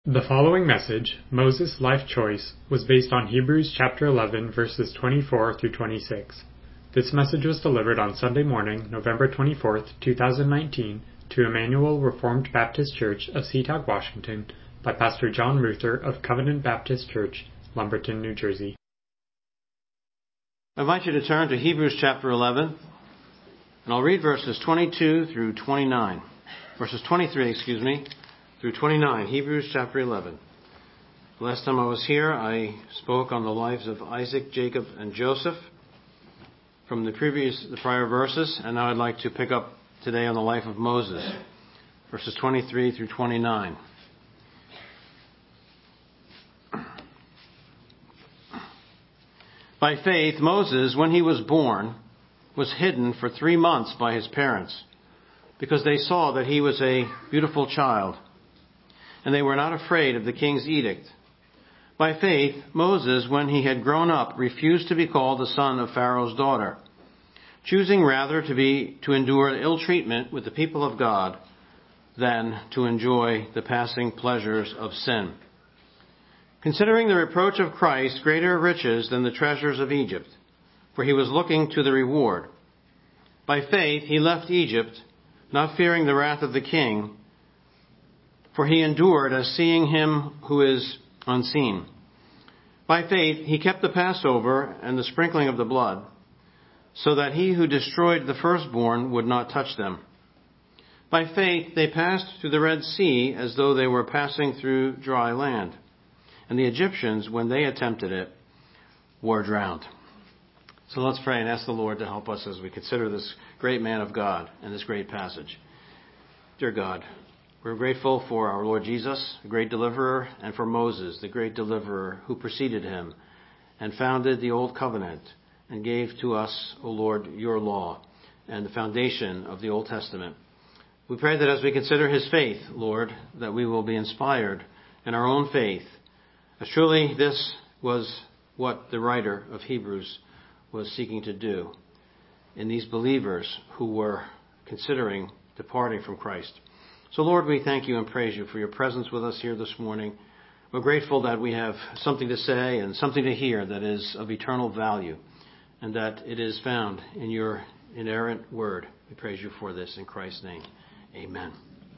The following message, Moses' Life Choice, was based on Hebrews chapter 11, verses 24 through 26. This message was delivered on Sunday morning, November 24th, 2019, to Emmanuel Reformed Baptist Church of Seatac, Washington, by Pastor John Ruther of Covenant Baptist Church, Lumberton, New Jersey. I invite you to turn to Hebrews chapter 11, and I'll read verses 22 through 29. Verses 23, through 29, Hebrews chapter 11. Last time I was here, I spoke on the lives of Isaac, Jacob, and Joseph from the prior verses, and now I'd like to pick up today on the life of Moses, verses 23 through 29. By faith, Moses, when he was born, was hidden for 3 months by his parents, because they saw that he was a beautiful child, and they were not afraid of the king's edict. By faith, Moses, when he had grown up, refused to be called the son of Pharaoh's daughter, choosing rather to endure ill treatment with the people of God than to enjoy the passing pleasures of sin, considering the reproach of Christ greater riches than the treasures of Egypt, for he was looking to the reward. By faith he left Egypt, not fearing the wrath of the king, for he endured as seeing him who is unseen. By faith he kept the Passover and the sprinkling of the blood, so that he who destroyed the firstborn would not touch them. By faith they passed through the Red Sea as though they were passing through dry land, and the Egyptians, when they attempted it, were drowned. So let's pray and ask the Lord to help us as we consider this great man of God and this great passage. Dear God, we're grateful for our Lord Jesus, the great deliverer, and for Moses, the great deliverer who preceded him and founded the Old Covenant and gave to us, O Lord, your law and the foundation of the Old Testament. We pray that as we consider his faith, Lord, that we will be inspired in our own faith, as truly this was what the writer of Hebrews was seeking to do in these believers who were considering departing from Christ. So, Lord, we thank you and praise you for your presence with us here this morning. We're grateful that we have something to say and something to hear that is of eternal value, and that it is found in your inerrant word. We praise you for this in Christ's name. Amen.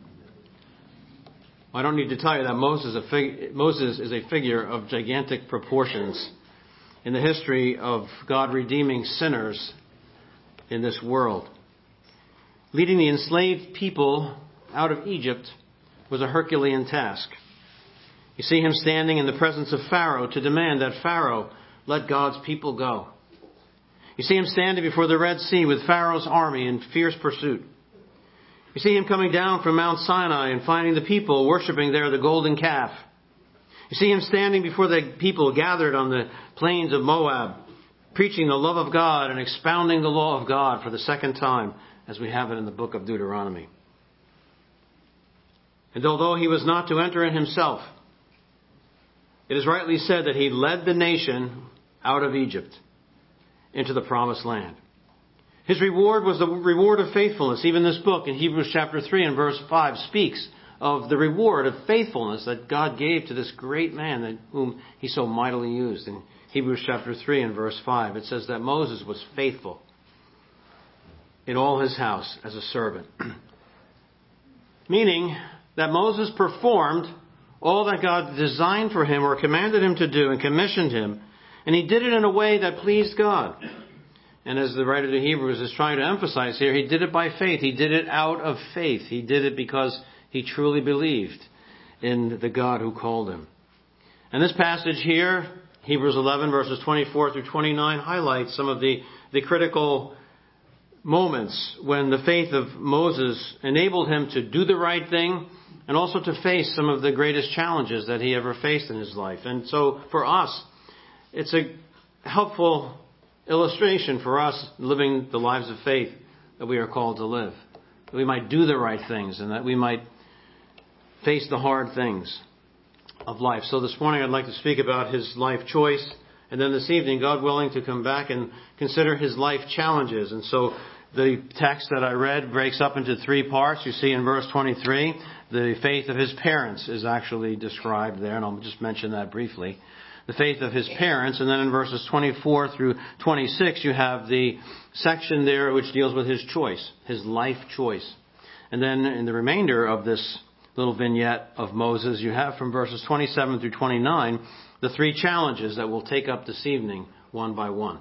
I don't need to tell you that Moses is a figure of gigantic proportions in the history of God redeeming sinners in this world. Leading the enslaved people out of Egypt was a Herculean task. You see him standing in the presence of Pharaoh to demand that Pharaoh let God's people go. You see him standing before the Red Sea with Pharaoh's army in fierce pursuit. You see him coming down from Mount Sinai and finding the people worshiping there the golden calf. You see him standing before the people gathered on the plains of Moab, preaching the love of God and expounding the law of God for the second time, as we have it in the book of Deuteronomy. And although he was not to enter in himself, it is rightly said that he led the nation out of Egypt into the promised land. His reward was the reward of faithfulness. Even this book in Hebrews chapter 3 and verse 5 speaks of the reward of faithfulness that God gave to this great man whom he so mightily used. In Hebrews chapter 3 and verse 5, it says that Moses was faithful in all his house as a servant. Meaning that Moses performed all that God designed for him or commanded him to do and commissioned him, and he did it in a way that pleased God. And as the writer of the Hebrews is trying to emphasize here, he did it by faith. He did it out of faith. He did it because he truly believed in the God who called him. And this passage here, Hebrews 11 verses 24 through 29, highlights some of the critical moments when the faith of Moses enabled him to do the right thing and also to face some of the greatest challenges that he ever faced in his life. And so for us, it's a helpful illustration for us living the lives of faith that we are called to live. That we might do the right things and that we might face the hard things of life. So this morning I'd like to speak about his life choice, and then this evening, God willing, to come back and consider his life challenges. And so The text that I read breaks up into three parts. You see in verse 23, the faith of his parents is actually described there, and I'll just mention that briefly. The faith of his parents, and then in verses 24 through 26, you have the section there which deals with his choice, his life choice. And then in the remainder of this little vignette of Moses, you have from verses 27 through 29, the three challenges that we'll take up this evening, one by one.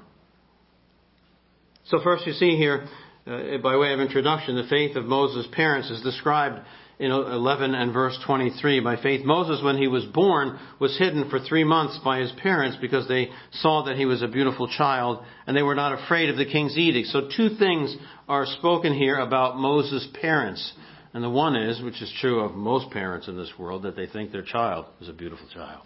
So first you see here, by way of introduction, the faith of Moses' parents is described in 11 and verse 23. By faith, Moses, when he was born, was hidden for 3 months by his parents because they saw that he was a beautiful child, and they were not afraid of the king's edict. So two things are spoken here about Moses' parents. And the one is, which is true of most parents in this world, that they think their child is a beautiful child.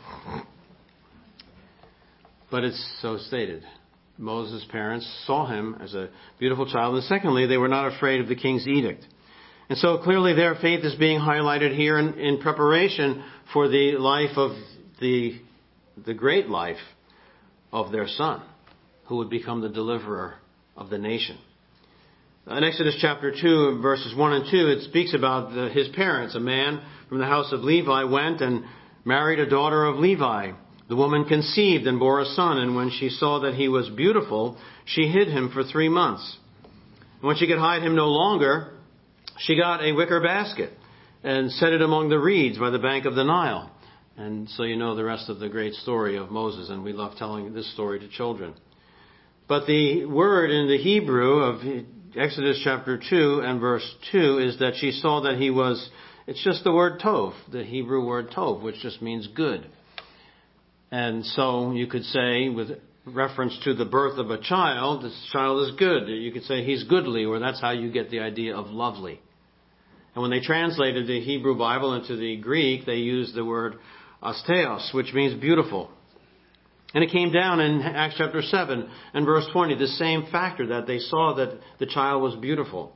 But it's so stated. Moses' parents saw him as a beautiful child. And secondly, they were not afraid of the king's edict. And so clearly their faith is being highlighted here in preparation for the life of the great life of their son, who would become the deliverer of the nation. In Exodus chapter 2, verses 1 and 2, it speaks about his parents. A man from the house of Levi went and married a daughter of Levi. The woman conceived and bore a son, and when she saw that he was beautiful, she hid him for 3 months. And when she could hide him no longer, she got a wicker basket and set it among the reeds by the bank of the Nile. And so you know the rest of the great story of Moses, and we love telling this story to children. But the word in the Hebrew of Exodus chapter 2 and verse 2 is that she saw that he was, it's just the word tov, the Hebrew word tov, which just means good. And so you could say, with reference to the birth of a child, this child is good. You could say he's goodly, or that's how you get the idea of lovely. And when they translated the Hebrew Bible into the Greek, they used the word asteos, which means beautiful. And it came down in Acts chapter 7 and verse 20, the same factor, that they saw that the child was beautiful.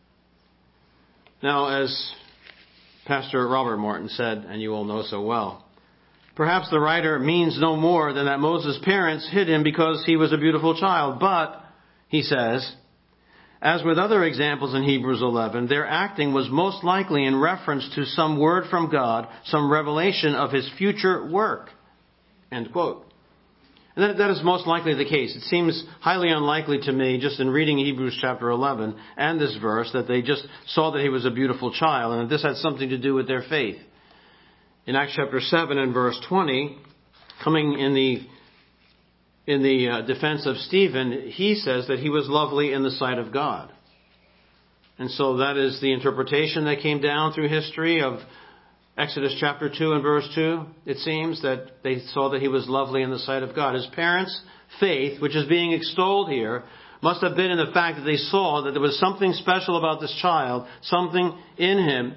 Now, as Pastor Robert Morton said, and you all know so well, perhaps the writer means no more than that Moses' parents hid him because he was a beautiful child. But, he says, as with other examples in Hebrews 11, their acting was most likely in reference to some word from God, some revelation of his future work. End quote. And that is most likely the case. It seems highly unlikely to me, just in reading Hebrews chapter 11 and this verse, that they just saw that he was a beautiful child and that this had something to do with their faith. In Acts chapter 7 and verse 20, coming in the defense of Stephen, he says that he was lovely in the sight of God. And so that is the interpretation that came down through history of Exodus chapter 2 and verse 2. It seems that they saw that he was lovely in the sight of God. His parents' faith, which is being extolled here, must have been in the fact that they saw that there was something special about this child, something in him,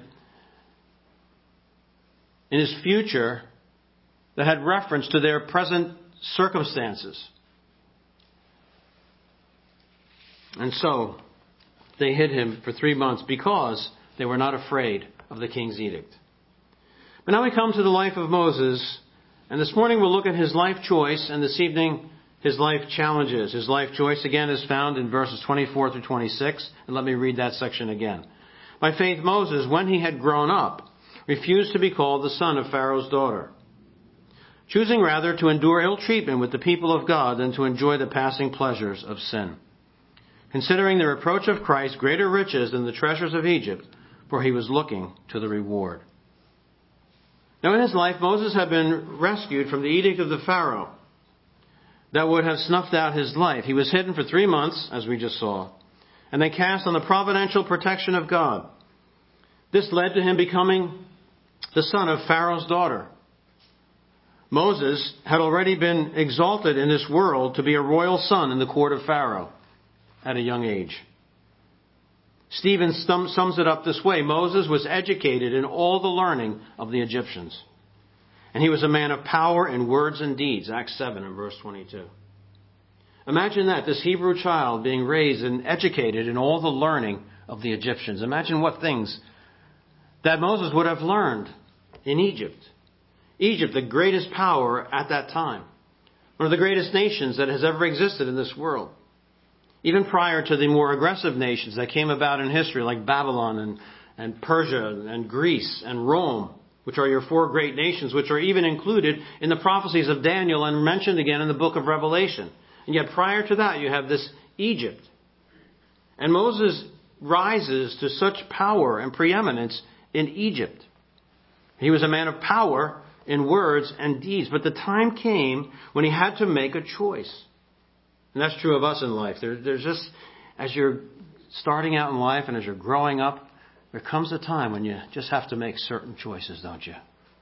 in his future, that had reference to their present circumstances. And so they hid him for 3 months because they were not afraid of the king's edict. But now we come to the life of Moses, and this morning we'll look at his life choice, and this evening his life challenges. His life choice again is found in verses 24 through 26, and let me read that section again. By faith Moses, when he had grown up, refused to be called the son of Pharaoh's daughter, choosing rather to endure ill treatment with the people of God than to enjoy the passing pleasures of sin, considering the reproach of Christ greater riches than the treasures of Egypt, for he was looking to the reward. Now in his life, Moses had been rescued from the edict of the Pharaoh that would have snuffed out his life. He was hidden for 3 months, as we just saw, and then cast on the providential protection of God. This led to him becoming the son of Pharaoh's daughter. Moses had already been exalted in this world to be a royal son in the court of Pharaoh at a young age. Stephen sums it up this way. Moses was educated in all the learning of the Egyptians. And he was a man of power in words and deeds. Acts 7 and verse 22. Imagine that, this Hebrew child being raised and educated in all the learning of the Egyptians. Imagine what things that Moses would have learned in Egypt. Egypt, the greatest power at that time. One of the greatest nations that has ever existed in this world. Even prior to the more aggressive nations that came about in history, like Babylon and Persia and Greece and Rome, which are your four great nations, which are even included in the prophecies of Daniel and mentioned again in the book of Revelation. And yet prior to that, you have this Egypt. And Moses rises to such power and preeminence in Egypt. He was a man of power in words and deeds. But the time came when he had to make a choice. And that's true of us in life. There's just, as you're starting out in life and as you're growing up, there comes a time when you just have to make certain choices, don't you?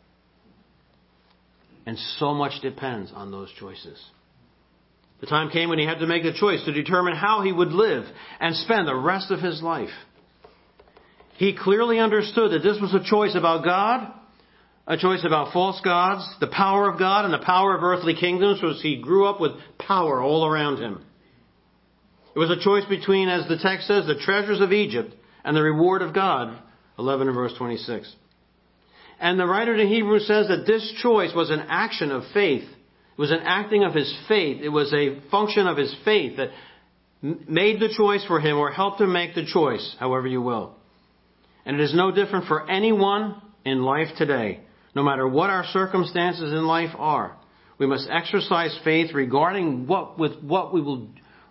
And so much depends on those choices. The time came when he had to make a choice to determine how he would live and spend the rest of his life. He clearly understood that this was a choice about God, a choice about false gods, the power of God and the power of earthly kingdoms, because he grew up with power all around him. It was a choice between, as the text says, the treasures of Egypt and the reward of God, 11 and verse 26. And the writer to Hebrews says that this choice was an action of faith. It was an acting of his faith. It was a function of his faith that made the choice for him or helped him make the choice, however you will. And it is no different for anyone in life today. No matter what our circumstances in life are, we must exercise faith regarding what we will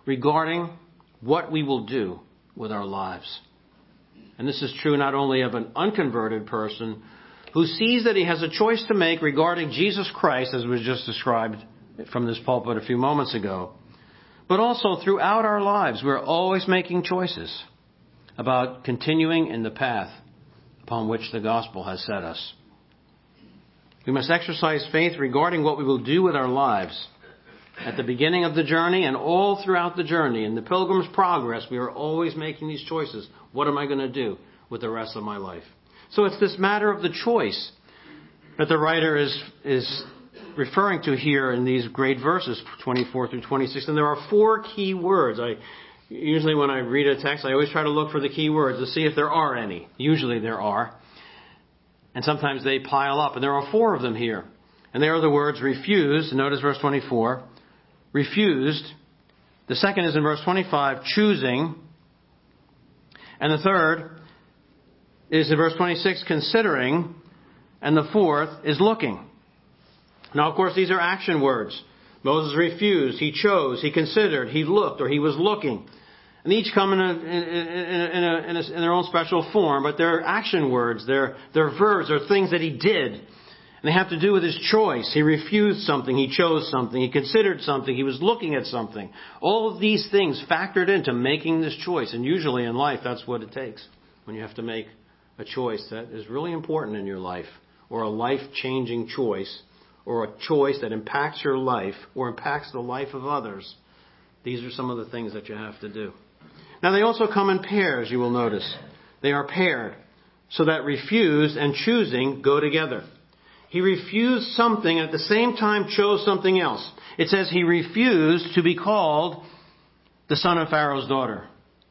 do with our lives. And this is true not only of an unconverted person who sees that he has a choice to make regarding Jesus Christ, as was just described from this pulpit a few moments ago, but also throughout our lives. We're always making choices about continuing in the path upon which the gospel has set us. We must exercise faith regarding what we will do with our lives. At the beginning of the journey and all throughout the journey, in the Pilgrim's Progress, we are always making these choices. What am I going to do with the rest of my life? So it's this matter of the choice that the writer is referring to here in these great verses, 24 through 26. And there are four key words. Usually when I read a text, I always try to look for the key words to see if there are any. Usually there are. And sometimes they pile up. And there are four of them here. And they are the words refused. Notice verse 24. Refused. The second is in verse 25, choosing. And the third is in verse 26, considering. And the fourth is looking. Now, of course, these are action words. Moses refused, he chose, he considered, he looked, or he was looking. And each come in their own special form, but they're action words, they're verbs, they're things that he did. And they have to do with his choice. He refused something, he chose something, he considered something, he was looking at something. All of these things factored into making this choice. And usually in life, that's what it takes when you have to make a choice that is really important in your life, or a life-changing choice, or a choice that impacts your life or impacts the life of others. These are some of the things that you have to do. Now, they also come in pairs, you will notice. They are paired, so that refused and choosing go together. He refused something and at the same time chose something else. It says he refused to be called the son of Pharaoh's daughter.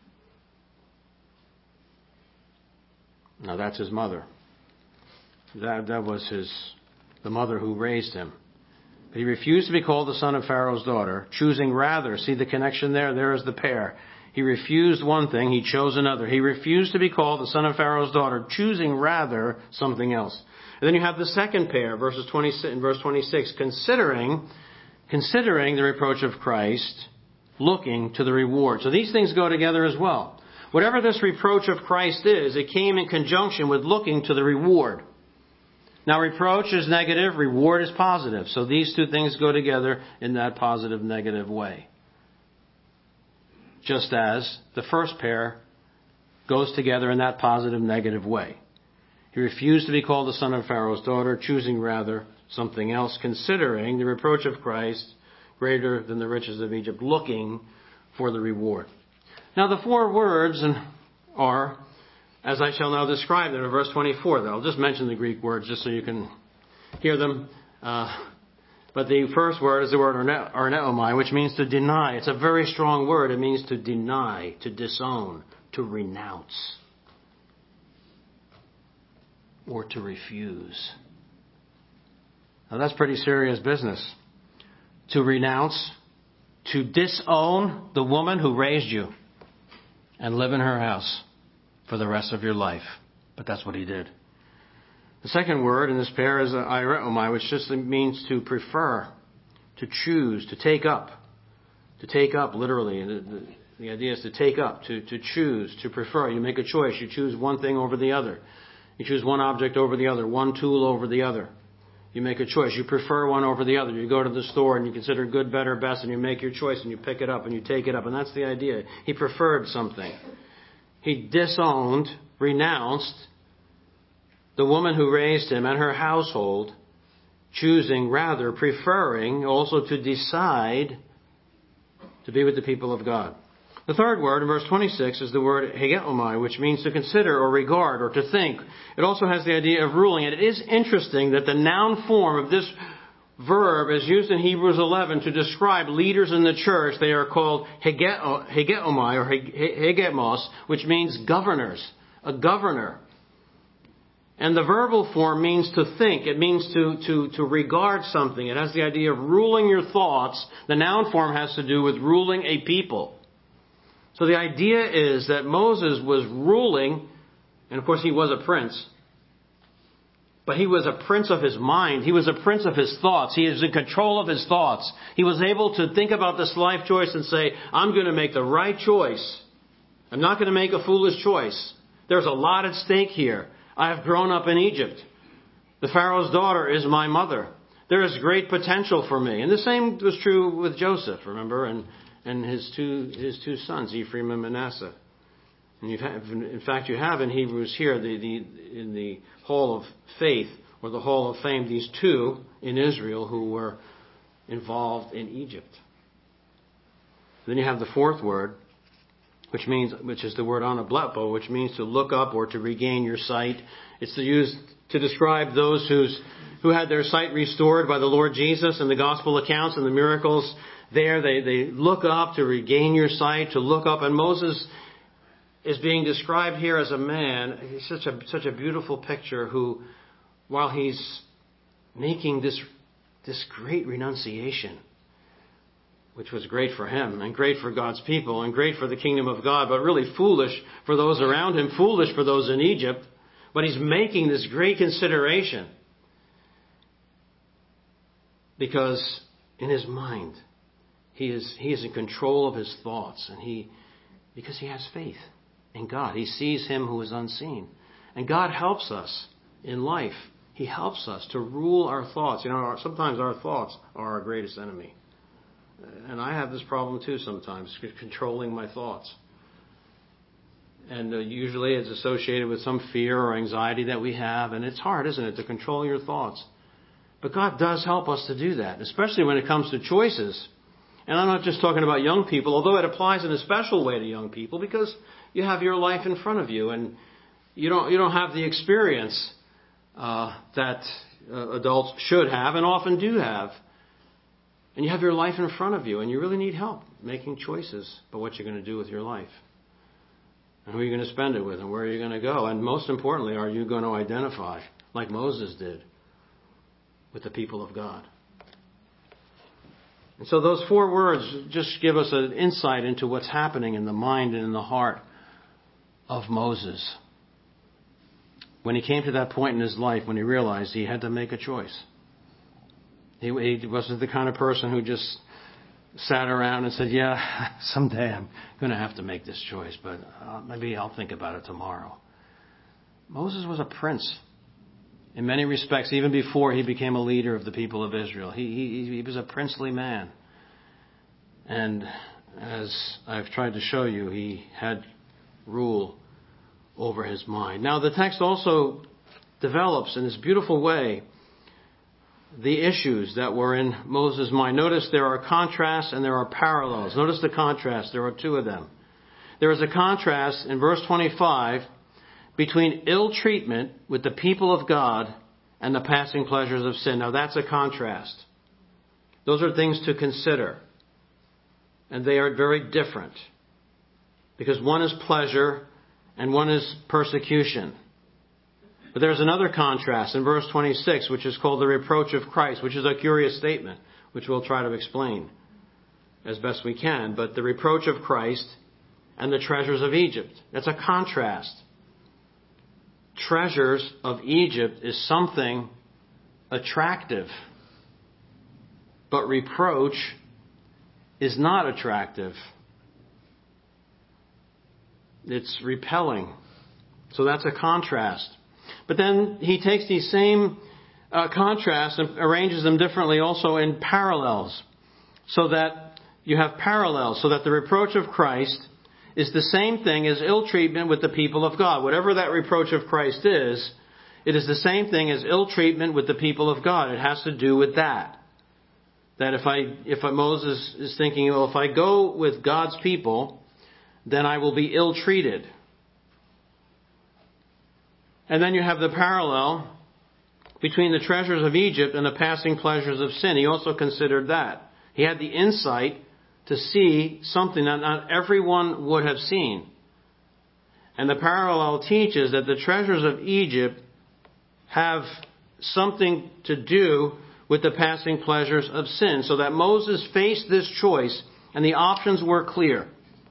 Now, that's his mother. That was the mother who raised him. But he refused to be called the son of Pharaoh's daughter, choosing rather, see the connection there? There is the pair. He refused one thing, he chose another. He refused to be called the son of Pharaoh's daughter, choosing rather something else. And then you have the second pair, verse 26, considering the reproach of Christ, looking to the reward. So these things go together as well. Whatever this reproach of Christ is, it came in conjunction with looking to the reward. Now, reproach is negative, reward is positive. So these two things go together in that positive-negative way. Just as the first pair goes together in that positive-negative way. He refused to be called the son of Pharaoh's daughter, choosing rather something else, considering the reproach of Christ greater than the riches of Egypt, looking for the reward. Now, the four words are, as I shall now describe them in verse 24. I'll just mention the Greek words just so you can hear them. But the first word is the word arneomai, which means to deny. It's a very strong word. It means to deny, to disown, to renounce, or to refuse. Now that's pretty serious business. To renounce to disown the woman who raised you and live in her house for the rest of your life. But that's what he did. The second word in this pair is aireomai, which just means to prefer, to choose, to take up. To take up, literally. The idea is to take up, to choose, to prefer. You make a choice. You choose one thing over the other. You choose one object over the other, one tool over the other. You make a choice. You prefer one over the other. You go to the store and you consider good, better, best, and you make your choice and you pick it up and you take it up. And that's the idea. He preferred something. He disowned, renounced the woman who raised him and her household, choosing, rather, preferring also to decide to be with the people of God. The third word in verse 26 is the word hegeomai, which means to consider or regard or to think. It also has the idea of ruling. And it is interesting that the noun form of this verb is used in Hebrews 11 to describe leaders in the church. They are called hegeomai or hegemos, which means governors, a governor. And the verbal form means to think. It means to regard something. It has the idea of ruling your thoughts. The noun form has to do with ruling a people. So the idea is that Moses was ruling, and of course he was a prince, but he was a prince of his mind. He was a prince of his thoughts. He is in control of his thoughts. He was able to think about this life choice and say, I'm going to make the right choice. I'm not going to make a foolish choice. There's a lot at stake here. I have grown up in Egypt. The Pharaoh's daughter is my mother. There is great potential for me. And the same was true with Joseph, remember, and his two sons, Ephraim and Manasseh. And in fact, you have in Hebrews here, in the Hall of Faith, or the Hall of Fame, these two in Israel who were involved in Egypt. Then you have the fourth word, which is the word anablepo, which means to look up or to regain your sight. It's used to describe those who had their sight restored by the Lord Jesus and the gospel accounts and the miracles there. They look up to regain your sight, to look up. And Moses is being described here as a man. He's such a beautiful picture who, while he's making this great renunciation, which was great for him and great for God's people and great for the kingdom of God, but really foolish for those around him, foolish for those in Egypt. But he's making this great consideration because in his mind, he is in control of his thoughts, and because he has faith in God. He sees him who is unseen. And God helps us in life. He helps us to rule our thoughts. Sometimes our thoughts are our greatest enemy. And I have this problem too sometimes, controlling my thoughts. And usually it's associated with some fear or anxiety that we have. And it's hard, isn't it, to control your thoughts. But God does help us to do that, especially when it comes to choices. And I'm not just talking about young people, although it applies in a special way to young people, because you have your life in front of you, and you don't have the experience that adults should have and often do have. And you have your life in front of you, and you really need help making choices about what you're going to do with your life, and who you're going to spend it with, and where you're going to go. And most importantly, are you going to identify, like Moses did, with the people of God? And so those four words just give us an insight into what's happening in the mind and in the heart of Moses when he came to that point in his life when he realized he had to make a choice. He wasn't the kind of person who just sat around and said, yeah, someday I'm going to have to make this choice, but maybe I'll think about it tomorrow. Moses was a prince in many respects, even before he became a leader of the people of Israel. He was a princely man. And as I've tried to show you, he had rule over his mind. Now, the text also develops in this beautiful way the issues that were in Moses' mind. Notice there are contrasts and there are parallels. Notice the contrast. There are two of them. There is a contrast in verse 25 between ill treatment with the people of God and the passing pleasures of sin. Now that's a contrast. Those are things to consider. And they are very different. Because one is pleasure and one is persecution. But there's another contrast in verse 26, which is called the reproach of Christ, which is a curious statement, which we'll try to explain. as best we can, but the reproach of Christ and the treasures of Egypt. That's a contrast. Treasures of Egypt is something attractive, but reproach is not attractive. It's repelling. So that's a contrast. But then he takes these same contrasts and arranges them differently also in parallels. So that you have parallels. So that the reproach of Christ is the same thing as ill treatment with the people of God. Whatever that reproach of Christ is, it is the same thing as ill treatment with the people of God. It has to do with that. That if Moses is thinking, well, if I go with God's people, then I will be ill treated. And then you have the parallel between the treasures of Egypt and the passing pleasures of sin. He also considered that. He had the insight to see something that not everyone would have seen. And the parallel teaches that the treasures of Egypt have something to do with the passing pleasures of sin. So that Moses faced this choice and the options were clear.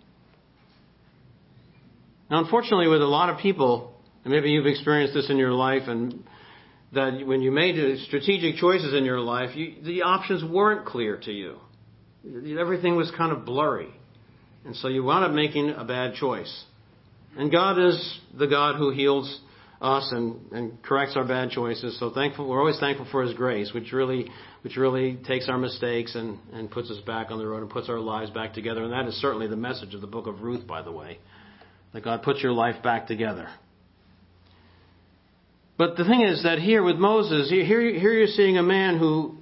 Now, unfortunately, with a lot of people, and maybe you've experienced this in your life, and that when you made strategic choices in your life, the options weren't clear to you. Everything was kind of blurry. And so you wound up making a bad choice. And God is the God who heals us and corrects our bad choices. So we're always thankful for His grace, which really takes our mistakes and puts us back on the road and puts our lives back together. And that is certainly the message of the book of Ruth, by the way. That God puts your life back together. But the thing is that here with Moses, here you're seeing a man who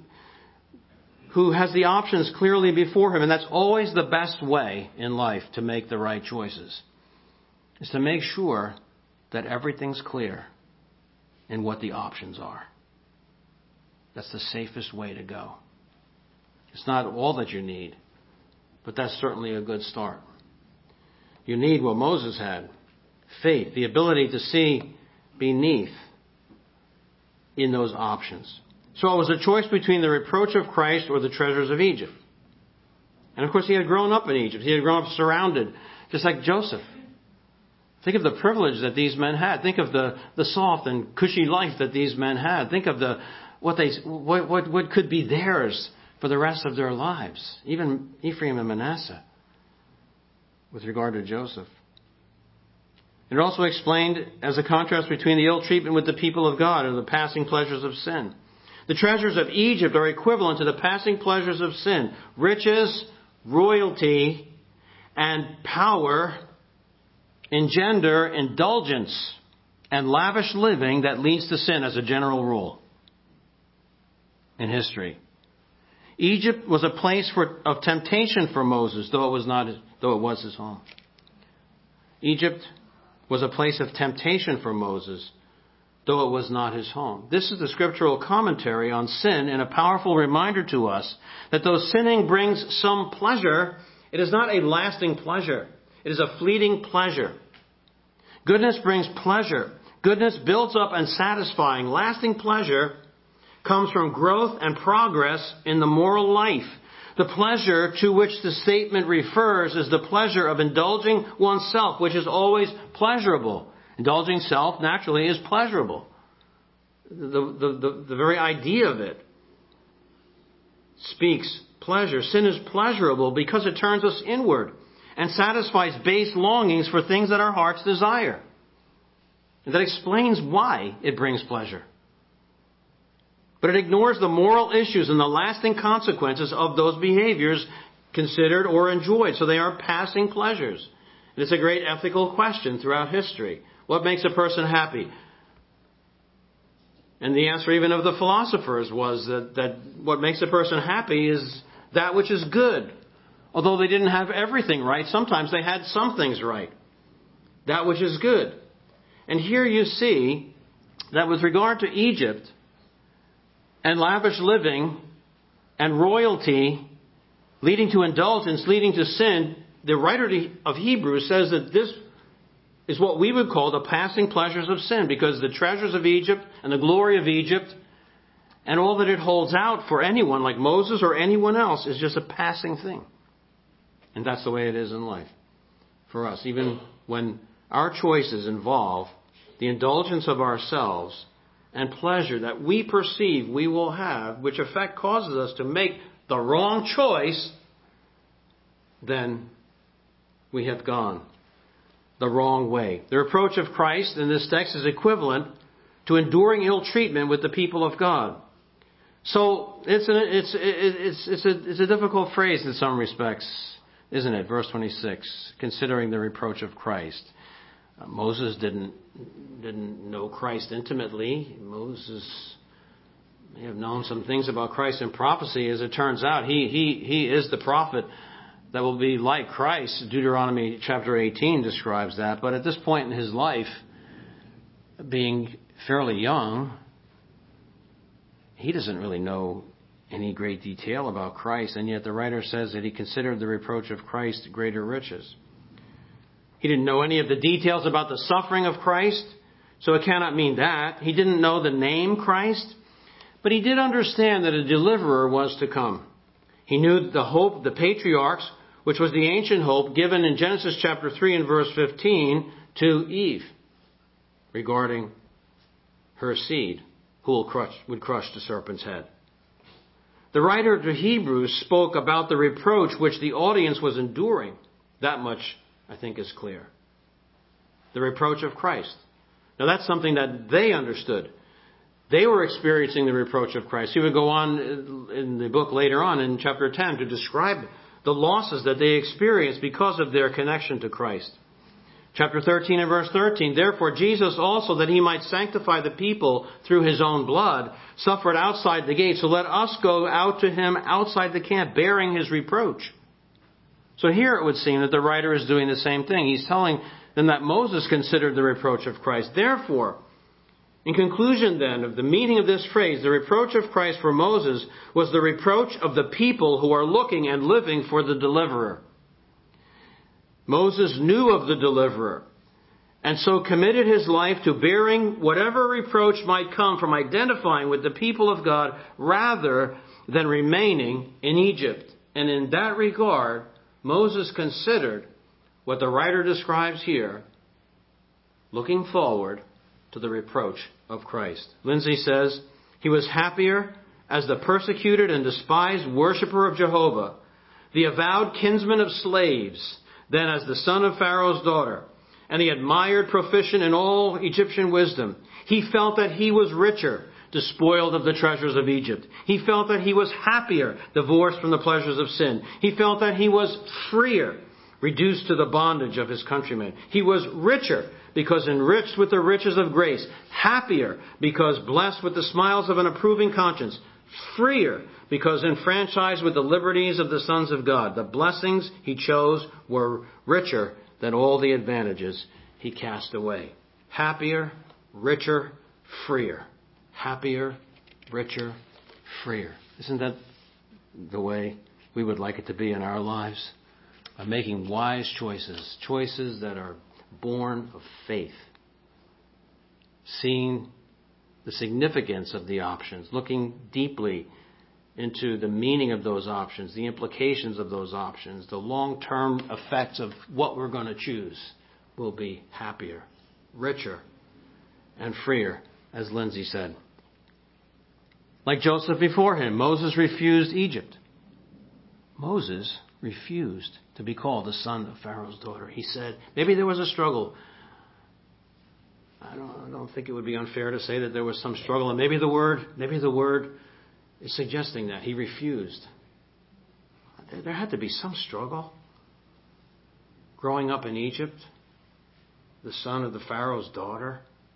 has the options clearly before him. And that's always the best way in life to make the right choices. Is to make sure that everything's clear in what the options are. That's the safest way to go. It's not all that you need, but that's certainly a good start. You need what Moses had. Faith, the ability to see beneath in those options. So it was a choice between the reproach of Christ or the treasures of Egypt. And of course he had grown up in Egypt. He had grown up surrounded, just like Joseph. Think of the privilege that these men had. Think of the soft and cushy life that these men had. Think of what could be theirs for the rest of their lives. Even Ephraim and Manasseh, with regard to Joseph. It also explained as a contrast between the ill treatment with the people of God and the passing pleasures of sin. The treasures of Egypt are equivalent to the passing pleasures of sin. Riches, royalty, and power engender indulgence and lavish living that leads to sin as a general rule in history. Egypt was a place of temptation for Moses, though it was his home. Egypt was a place of temptation for Moses, though it was not his home. This is the scriptural commentary on sin and a powerful reminder to us that though sinning brings some pleasure, it is not a lasting pleasure. It is a fleeting pleasure. Goodness brings pleasure. Goodness builds up and satisfying. Lasting pleasure comes from growth and progress in the moral life. The pleasure to which the statement refers is the pleasure of indulging oneself, which is always pleasurable. Indulging self, naturally, is pleasurable. The very idea of it speaks pleasure. Sin is pleasurable because it turns us inward and satisfies base longings for things that our hearts desire. And that explains why it brings pleasure. But it ignores the moral issues and the lasting consequences of those behaviors considered or enjoyed. So they are passing pleasures. And it's a great ethical question throughout history. What makes a person happy? And the answer even of the philosophers was that what makes a person happy is that which is good. Although they didn't have everything right, sometimes they had some things right. That which is good. And here you see that with regard to Egypt and lavish living and royalty leading to indulgence, leading to sin, the writer of Hebrews says that this is what we would call the passing pleasures of sin, because the treasures of Egypt and the glory of Egypt and all that it holds out for anyone like Moses or anyone else is just a passing thing. And that's the way it is in life for us. Even when our choices involve the indulgence of ourselves and pleasure that we perceive we will have, which effect causes us to make the wrong choice, then we have gone the wrong way. The reproach of Christ in this text is equivalent to enduring ill treatment with the people of God. So it's a difficult phrase in some respects, isn't it? Verse 26, considering the reproach of Christ. Moses didn't know Christ intimately. Moses may have known some things about Christ in prophecy. As it turns out, he is the prophet that will be like Christ. Deuteronomy chapter 18 describes that. But at this point in his life, being fairly young, he doesn't really know any great detail about Christ. And yet the writer says that he considered the reproach of Christ greater riches. He didn't know any of the details about the suffering of Christ, so it cannot mean that. He didn't know the name Christ, but he did understand that a deliverer was to come. He knew the hope of the patriarchs, which was the ancient hope given in Genesis chapter 3 and verse 15 to Eve regarding her seed who would crush the serpent's head. The writer to Hebrews spoke about the reproach which the audience was enduring. That much, I think, is clear. The reproach of Christ. Now that's something that they understood. They were experiencing the reproach of Christ. He would go on in the book later on in chapter 10 to describe the losses that they experienced because of their connection to Christ. Chapter 13 and verse 13, therefore Jesus also, that he might sanctify the people through his own blood, suffered outside the gate. So let us go out to him outside the camp, bearing his reproach. So here it would seem that the writer is doing the same thing. He's telling them that Moses considered the reproach of Christ. Therefore, in conclusion then of the meaning of this phrase, the reproach of Christ for Moses was the reproach of the people who are looking and living for the deliverer. Moses knew of the deliverer and so committed his life to bearing whatever reproach might come from identifying with the people of God rather than remaining in Egypt. And in that regard, Moses considered what the writer describes here, looking forward to the reproach of Christ. Lindsay says, he was happier as the persecuted and despised worshiper of Jehovah, the avowed kinsman of slaves, than as the son of Pharaoh's daughter, and the admired proficient in all Egyptian wisdom. He felt that he was richer, despoiled of the treasures of Egypt. He felt that he was happier, divorced from the pleasures of sin. He felt that he was freer, reduced to the bondage of his countrymen. He was richer, because enriched with the riches of grace. Happier, because blessed with the smiles of an approving conscience. Freer, because enfranchised with the liberties of the sons of God. The blessings he chose were richer than all the advantages he cast away. Happier, richer, freer. Happier, richer, freer. Isn't that the way we would like it to be in our lives? By making wise choices. Choices that are born of faith. Seeing the significance of the options. Looking deeply into the meaning of those options. The implications of those options. The long-term effects of what we're going to choose will be happier, richer, and freer, as Lindsay said. Like Joseph before him, Moses refused Egypt. Moses refused to be called the son of Pharaoh's daughter. He said, maybe there was a struggle. I don't think it would be unfair to say that there was some struggle. And maybe the word is suggesting that. He refused. There had to be some struggle. Growing up in Egypt, the son of the Pharaoh's daughter.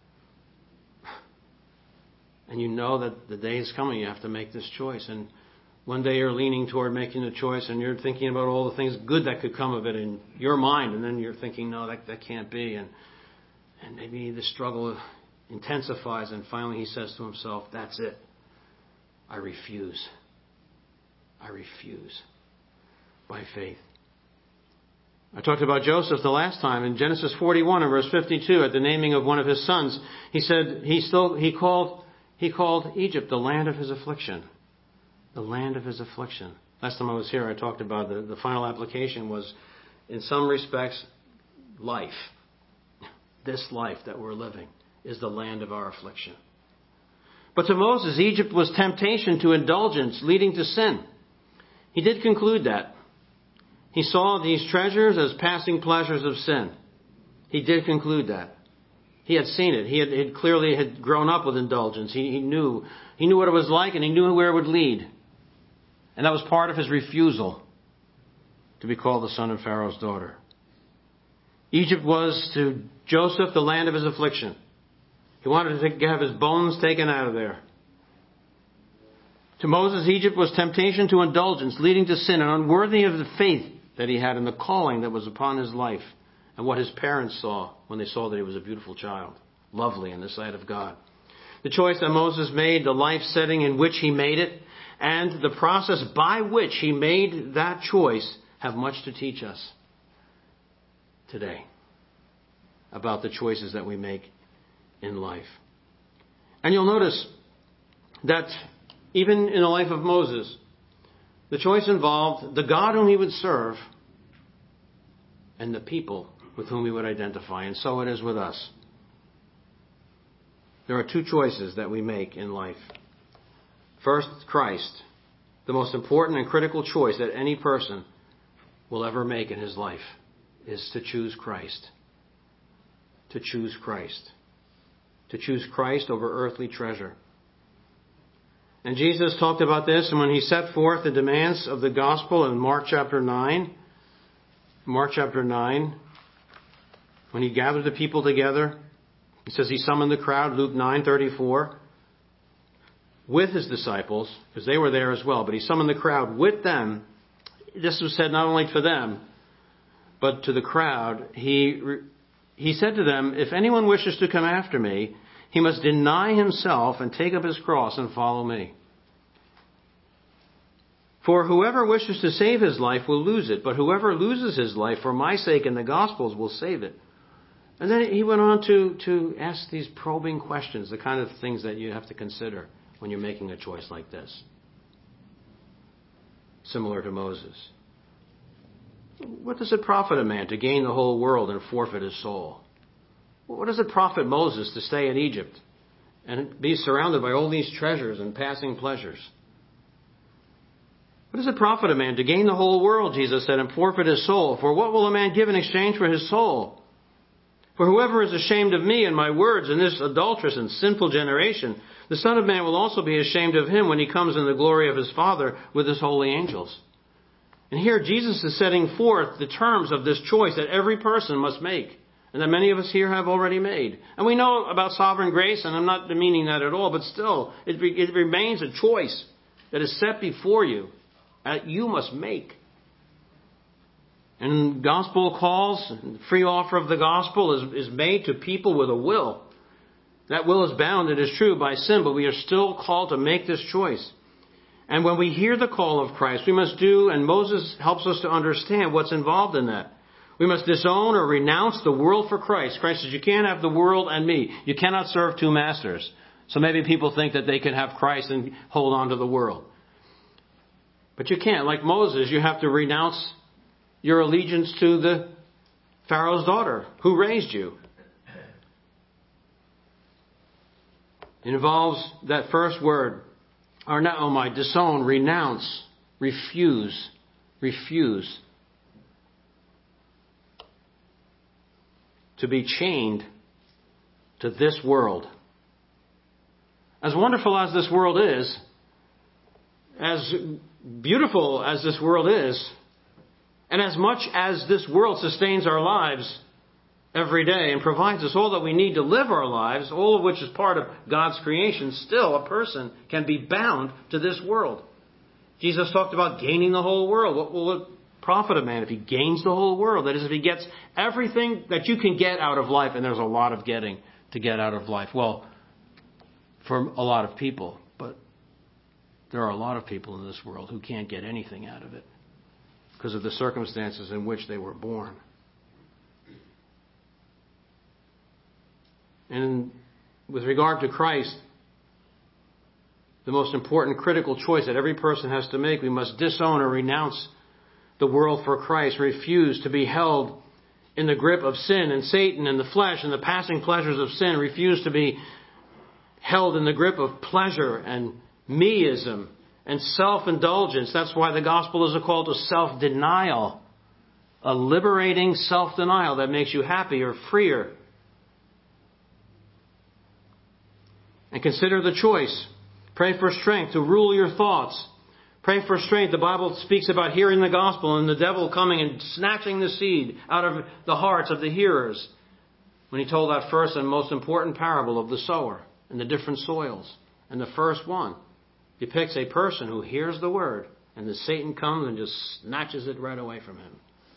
And you know that the day is coming, you have to make this choice. And one day you're leaning toward making a choice and you're thinking about all the things good that could come of it in your mind. And then you're thinking, no, that can't be. And maybe the struggle intensifies. And finally he says to himself, that's it. I refuse. I refuse. By faith. I talked about Joseph the last time in Genesis 41 and verse 52 at the naming of one of his sons. He said he called Egypt the land of his affliction. The land of his affliction. Last time I was here, I talked about the final application was, in some respects, life. This life that we're living is the land of our affliction. But to Moses, Egypt was temptation to indulgence, leading to sin. He did conclude that. He saw these treasures as passing pleasures of sin. He did conclude that. He had seen it. He had clearly had grown up with indulgence. He knew what it was like, and he knew where it would lead. And that was part of his refusal to be called the son of Pharaoh's daughter. Egypt was to Joseph the land of his affliction. He wanted to have his bones taken out of there. To Moses, Egypt was temptation to indulgence, leading to sin, and unworthy of the faith that he had and the calling that was upon his life, and what his parents saw when they saw that he was a beautiful child, lovely in the sight of God. The choice that Moses made, the life setting in which he made it, and the process by which he made that choice have much to teach us today about the choices that we make in life. And you'll notice that even in the life of Moses, the choice involved the God whom he would serve and the people with whom he would identify. And so it is with us. There are two choices that we make in life. First, Christ, the most important and critical choice that any person will ever make in his life is to choose Christ. To choose Christ. To choose Christ over earthly treasure. And Jesus talked about this when he set forth the demands of the gospel in Mark chapter 9. Mark chapter 9, when he gathered the people together, he says he summoned the crowd, Luke 9:34, with his disciples, because they were there as well, but he summoned the crowd with them. This was said not only for them, but to the crowd. He said to them, if anyone wishes to come after me, he must deny himself and take up his cross and follow me. For whoever wishes to save his life will lose it, but whoever loses his life for my sake and the gospel's will save it. And then he went on to ask these probing questions, the kind of things that you have to consider when you're making a choice like this. Similar to Moses. What does it profit a man to gain the whole world and forfeit his soul? What does it profit Moses to stay in Egypt and be surrounded by all these treasures and passing pleasures? What does it profit a man to gain the whole world, Jesus said, and forfeit his soul? For what will a man give in exchange for his soul? For whoever is ashamed of me and my words in this adulterous and sinful generation, the Son of Man will also be ashamed of him when he comes in the glory of his Father with his holy angels. And here Jesus is setting forth the terms of this choice that every person must make, and that many of us here have already made. And we know about sovereign grace, and I'm not demeaning that at all, but still, it remains a choice that is set before you that you must make. And gospel calls, the free offer of the gospel is made to people with a will. That will is bound, it is true, by sin, but we are still called to make this choice. And when we hear the call of Christ, we must do, and Moses helps us to understand what's involved in that. We must disown or renounce the world for Christ. Christ says, you can't have the world and me. You cannot serve two masters. So maybe people think that they can have Christ and hold on to the world. But you can't. Like Moses, you have to renounce your allegiance to the Pharaoh's daughter who raised you. It involves that first word, arnaomai, disown, renounce, refuse. To be chained to this world. As wonderful as this world is, as beautiful as this world is, and as much as this world sustains our lives every day and provides us all that we need to live our lives, all of which is part of God's creation, still a person can be bound to this world. Jesus talked about gaining the whole world. What will it profit a man if he gains the whole world? That is, if he gets everything that you can get out of life, and there's a lot of getting to get out of life. Well, for a lot of people, but there are a lot of people in this world who can't get anything out of it because of the circumstances in which they were born. And with regard to Christ, the most important critical choice that every person has to make. We must disown or renounce the world for Christ, refuse to be held in the grip of sin and Satan and the flesh and the passing pleasures of sin, refuse to be held in the grip of pleasure and meism and self-indulgence. That's why the gospel is a call to self-denial, a liberating self-denial that makes you happier, freer. And consider the choice. Pray for strength to rule your thoughts. Pray for strength. The Bible speaks about hearing the gospel and the devil coming and snatching the seed out of the hearts of the hearers. When he told that first and most important parable of the sower and the different soils. And the first one depicts a person who hears the word and the Satan comes and just snatches it right away from him.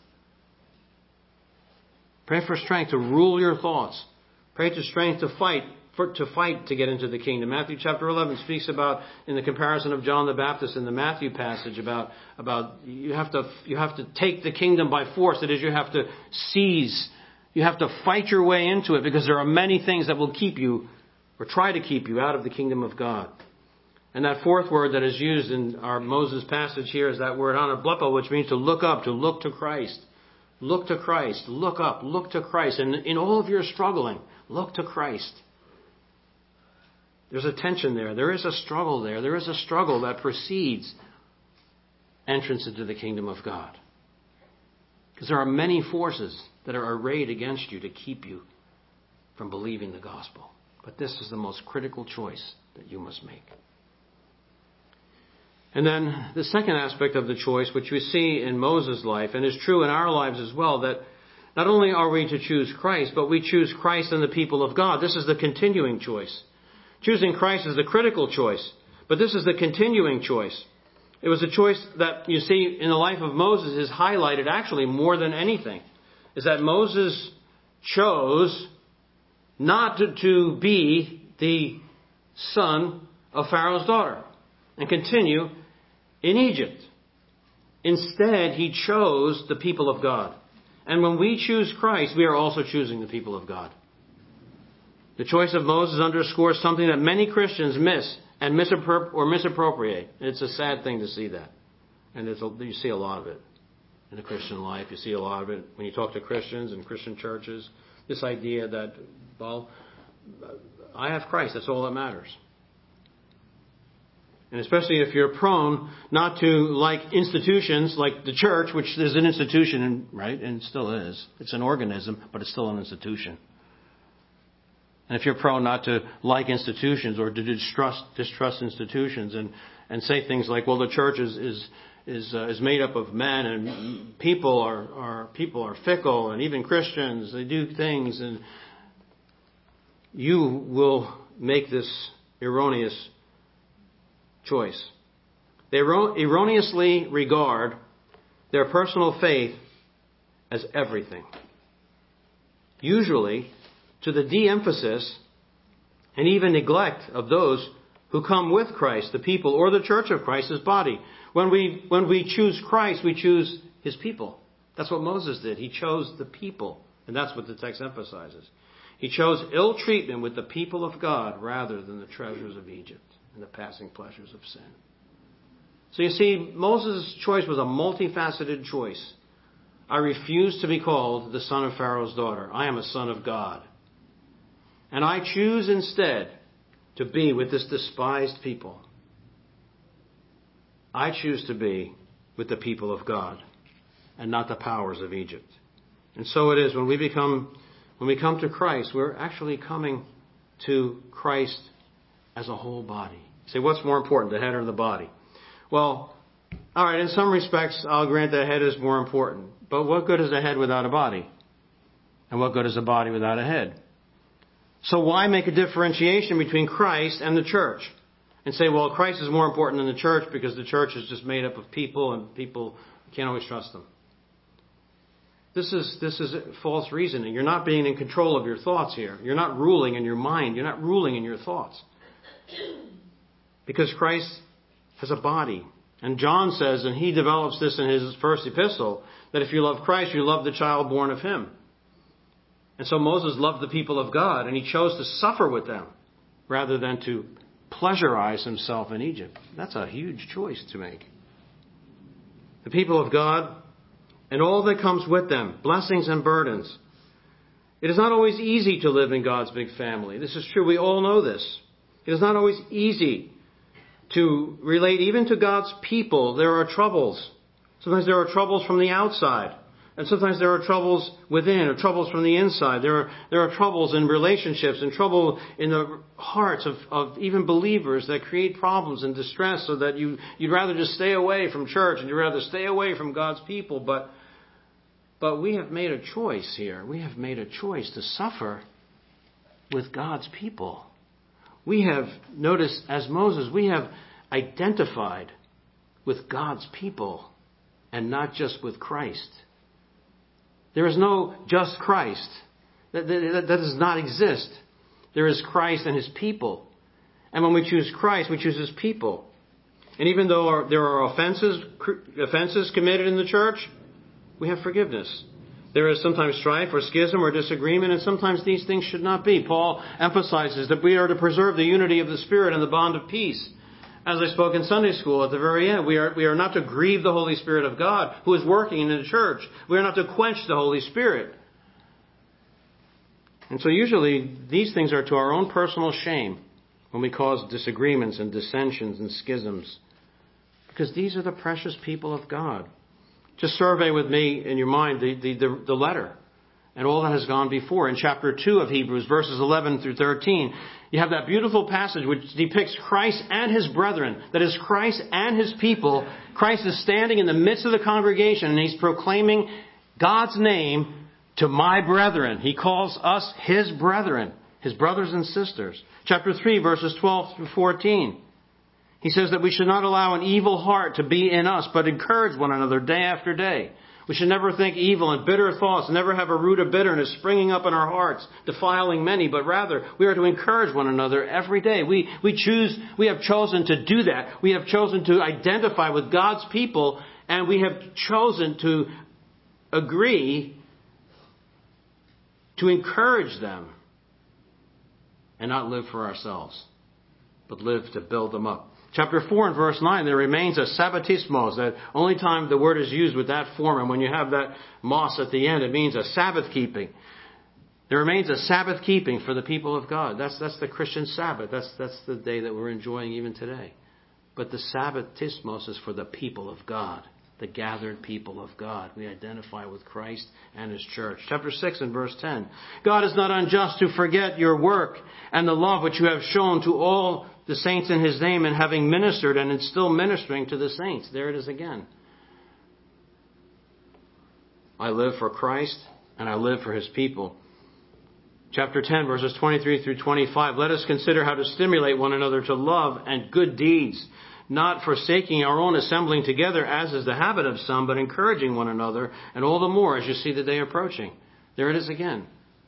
Pray for strength to rule your thoughts. Pray for strength to fight to get into the kingdom. Matthew chapter 11 speaks about, in the comparison of John the Baptist in the Matthew passage, about you have to take the kingdom by force. That is, you have to seize. You have to fight your way into it, because there are many things that will keep you or try to keep you out of the kingdom of God. And that fourth word that is used in our Moses passage here is that word anablepo, which means to look up, to look to Christ. Look to Christ. Look up. Look to Christ. And in all of your struggling, look to Christ. There's a tension there. There is a struggle there. There is a struggle that precedes entrance into the kingdom of God. Because there are many forces that are arrayed against you to keep you from believing the gospel. But this is the most critical choice that you must make. And then the second aspect of the choice, which we see in Moses' life, and is true in our lives as well, that not only are we to choose Christ, but we choose Christ and the people of God. This is the continuing choice. Choosing Christ is the critical choice, but this is the continuing choice. It was a choice that you see in the life of Moses is highlighted actually more than anything, is that Moses chose not to be the son of Pharaoh's daughter and continue in Egypt. Instead, he chose the people of God. And when we choose Christ, we are also choosing the people of God. The choice of Moses underscores something that many Christians miss and misappropriate. It's a sad thing to see that. And you see a lot of it in the Christian life. You see a lot of it when you talk to Christians and Christian churches. This idea that, well, I have Christ. That's all that matters. And especially if you're prone not to like institutions like the church, which is an institution, right? And it still is. It's an organism, but it's still an institution. And if you're prone not to like institutions or to distrust institutions and say things like, well, the church is made up of men and people are fickle, and even Christians, they do things, and you will make this erroneous choice. They erroneously regard their personal faith as everything. Usually to the de-emphasis and even neglect of those who come with Christ, the people, or the church of Christ, his body. When we choose Christ, we choose his people. That's what Moses did. He chose the people. And that's what the text emphasizes. He chose ill treatment with the people of God rather than the treasures of Egypt and the passing pleasures of sin. So you see, Moses' choice was a multifaceted choice. I refuse to be called the son of Pharaoh's daughter. I am a son of God. And I choose instead to be with this despised people. I choose to be with the people of God and not the powers of Egypt. And so it is when we come to Christ, we're actually coming to Christ as a whole body. You say, what's more important, the head or the body? Well, all right, in some respects, I'll grant the head is more important. But what good is a head without a body? And what good is a body without a head? So why make a differentiation between Christ and the church? And say, well, Christ is more important than the church because the church is just made up of people and people can't always trust them. This is false reasoning. You're not being in control of your thoughts here. You're not ruling in your mind. You're not ruling in your thoughts. Because Christ has a body. And John says, and he develops this in his first epistle, that if you love Christ, you love the child born of him. And so Moses loved the people of God, and he chose to suffer with them rather than to pleasurize himself in Egypt. That's a huge choice to make. The people of God and all that comes with them, blessings and burdens. It is not always easy to live in God's big family. This is true. We all know this. It is not always easy to relate even to God's people. There are troubles. Sometimes there are troubles from the outside. And sometimes there are troubles within, or troubles from the inside. There are troubles in relationships and trouble in the hearts of even believers that create problems and distress, so that you'd rather just stay away from church and you'd rather stay away from God's people. But we have made a choice here. We have made a choice to suffer with God's people. We have noticed, as Moses, we have identified with God's people and not just with Christ. There is no just Christ. That does not exist. There is Christ and His people. And when we choose Christ, we choose His people. And even though there are offenses committed in the church, we have forgiveness. There is sometimes strife or schism or disagreement, and sometimes these things should not be. Paul emphasizes that we are to preserve the unity of the Spirit and the bond of peace. As I spoke in Sunday school at the very end, we are not to grieve the Holy Spirit of God who is working in the church. We are not to quench the Holy Spirit. And so usually these things are to our own personal shame when we cause disagreements and dissensions and schisms. Because these are the precious people of God. Just survey with me in your mind the letter and all that has gone before. In chapter 2 of Hebrews, verses 11 through 13, you have that beautiful passage which depicts Christ and His brethren. That is, Christ and His people. Christ is standing in the midst of the congregation and He's proclaiming God's name to my brethren. He calls us His brethren, His brothers and sisters. Chapter 3, verses 12 through 14. He says that we should not allow an evil heart to be in us, but encourage one another day after day. We should never think evil and bitter thoughts, never have a root of bitterness springing up in our hearts, defiling many, but rather we are to encourage one another every day. We have chosen to do that. We have chosen to identify with God's people, and we have chosen to agree to encourage them and not live for ourselves, but live to build them up. Chapter 4 and verse 9, there remains a sabbatismos. That only time the word is used with that form, and when you have that mos at the end, it means a Sabbath keeping. There remains a Sabbath keeping for the people of God. That's the Christian Sabbath. That's the day that we're enjoying even today. But the sabbatismos is for the people of God, the gathered people of God. We identify with Christ and His church. Chapter 6 and verse 10. God is not unjust to forget your work and the love which you have shown to all the saints in His name, and having ministered and is still ministering to the saints. There it is again. I live for Christ and I live for His people. Chapter 10, verses 23 through 25. Let us consider how to stimulate one another to love and good deeds, not forsaking our own assembling together, as is the habit of some, but encouraging one another, and all the more as you see the day approaching. There it is again.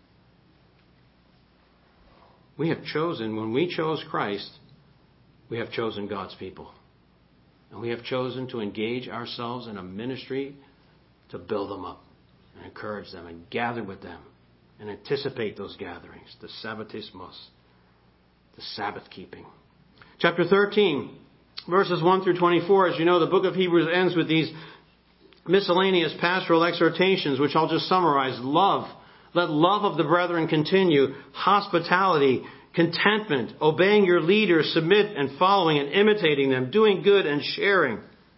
We have chosen, when we chose Christ, we have chosen God's people. And we have chosen to engage ourselves in a ministry to build them up and encourage them and gather with them and anticipate those gatherings, the sabbatismos, the Sabbath keeping. Chapter 13, verses 1 through 24. As you know, the book of Hebrews ends with these miscellaneous pastoral exhortations, which I'll just summarize. Love. Let love of the brethren continue. Hospitality. Contentment. Obeying your leaders. Submit and following and imitating them. Doing good and sharing.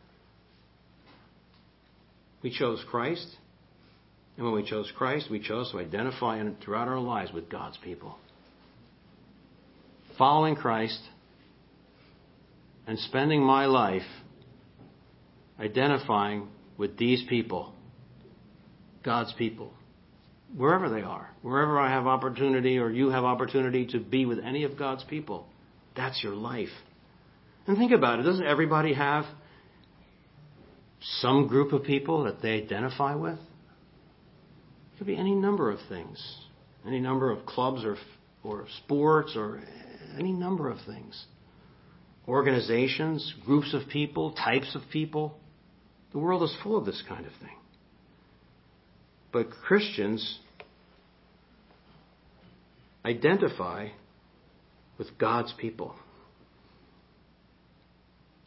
We chose Christ. And when we chose Christ, we chose to identify throughout our lives with God's people. Following Christ and spending my life identifying with these people, God's people, wherever they are, wherever I have opportunity or you have opportunity to be with any of God's people. That's your life. And think about it. Doesn't everybody have some group of people that they identify with? It could be any number of things. Any number of clubs or sports or any number of things. Organizations, groups of people, types of people. The world is full of this kind of thing. But Christians identify with God's people.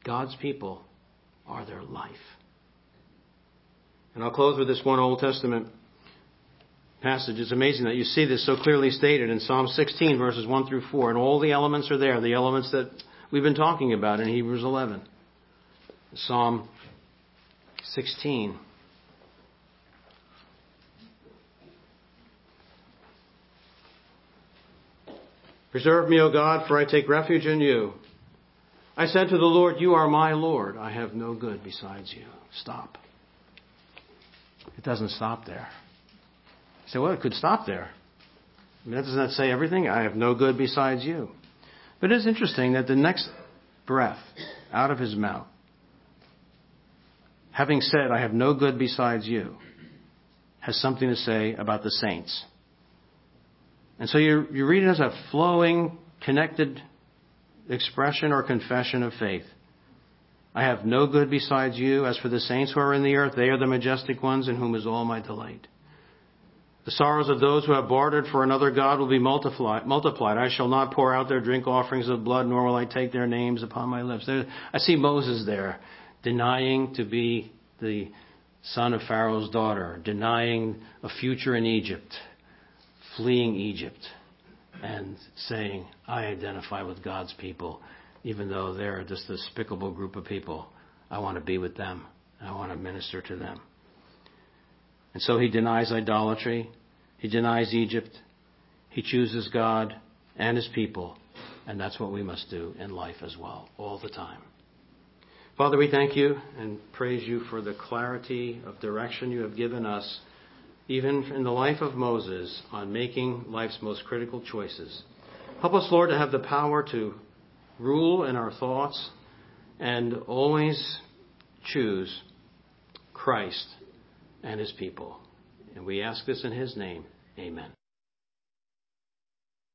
God's people are their life. And I'll close with this one Old Testament passage. It's amazing that you see this so clearly stated in Psalm 16, verses 1 through 4. And all the elements are there, the elements that we've been talking about in Hebrews 11. Psalm 16. Preserve me, O God, for I take refuge in you. I said to the Lord, you are my Lord. I have no good besides you. Stop. It doesn't stop there. You say, well, it could stop there. I mean, doesn't that say everything? I have no good besides you. But it is interesting that the next breath out of his mouth, having said, I have no good besides you, has something to say about the saints. And so you read it as a flowing, connected expression or confession of faith. I have no good besides you. As for the saints who are in the earth, they are the majestic ones in whom is all my delight. The sorrows of those who have bartered for another God will be multiplied. I shall not pour out their drink offerings of blood, nor will I take their names upon my lips. I see Moses there, denying to be the son of Pharaoh's daughter, denying a future in Egypt, fleeing Egypt, and saying, I identify with God's people, even though they're this despicable group of people. I want to be with them. I want to minister to them. And so he denies idolatry. He denies Egypt. He chooses God and his people. And that's what we must do in life as well, all the time. Father, we thank you and praise you for the clarity of direction you have given us, even in the life of Moses, on making life's most critical choices. Help us, Lord, to have the power to rule in our thoughts and always choose Christ and his people. And we ask this in his name. Amen.